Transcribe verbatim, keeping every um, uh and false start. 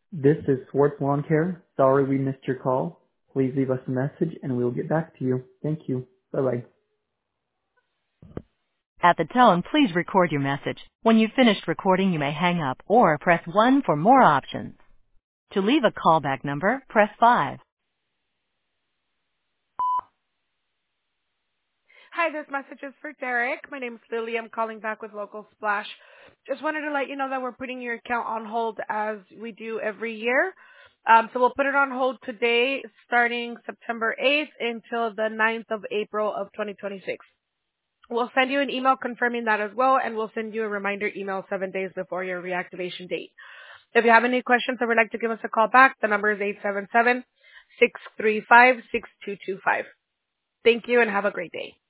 This is Swartz Lawn Care. Sorry we missed your call. Please leave us a message and we will get back to you. Thank you. Bye-bye. At the tone, please record your message. When you've finished recording, you may hang up or press one for more options. To leave a callback number, press five. Hi, this message is for Derek. My name is Lily. I'm calling back with Local Splash. Just wanted to let you know that we're putting your account on hold as we do every year. Um, so we'll put it on hold today, starting September eighth until the ninth of April of twenty twenty-six. We'll send you an email confirming that as well, and we'll send you a reminder email seven days before your reactivation date. If you have any questions or would like to give us a call back, the number is eight seven seven, six three five, six two two five. Thank you and have a great day.